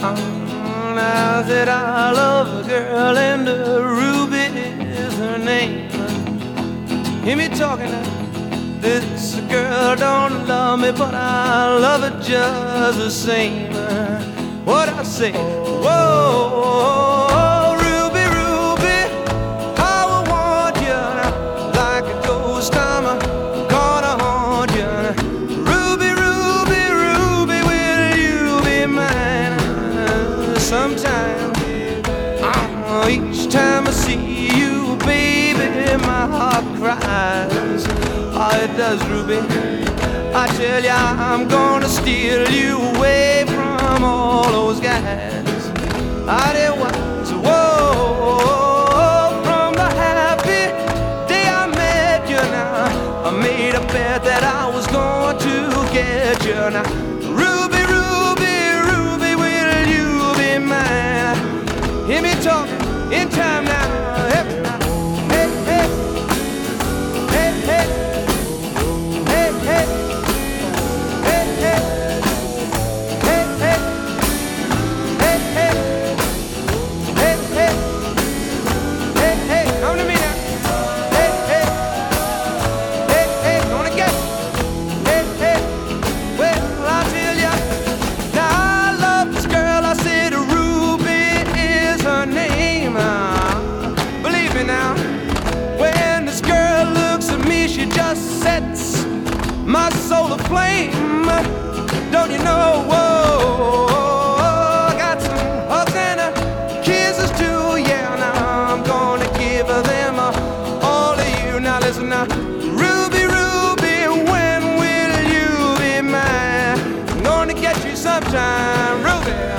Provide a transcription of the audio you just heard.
I said I love a girl and Ruby is her name. Hear me talking now. This girl don't love me, but I love her just the same. What I say? Whoa, Ruby, Ruby, how I want you now, like a ghost. I'm gonna haunt you now. Ruby, Ruby, Ruby, will you be mine? Sometime, each time I see you, baby, my heart cries. Oh, it does, Ruby. I tell ya, I'm gonna steal you away from all those guys. I did once, whoa, from the happy day I met you now. I made a bet that I was going to get you now. Ruby, Ruby, Ruby, will you be mine? Hear me talking in time now. Hey, hey, hey, hey, hey. My soul aflame, don't you know? Whoa, I got some hugs and kisses too. Yeah, now I'm gonna give them all of you. Now listen now, Ruby, Ruby, when will you be mine? I'm gonna get you sometime, Ruby.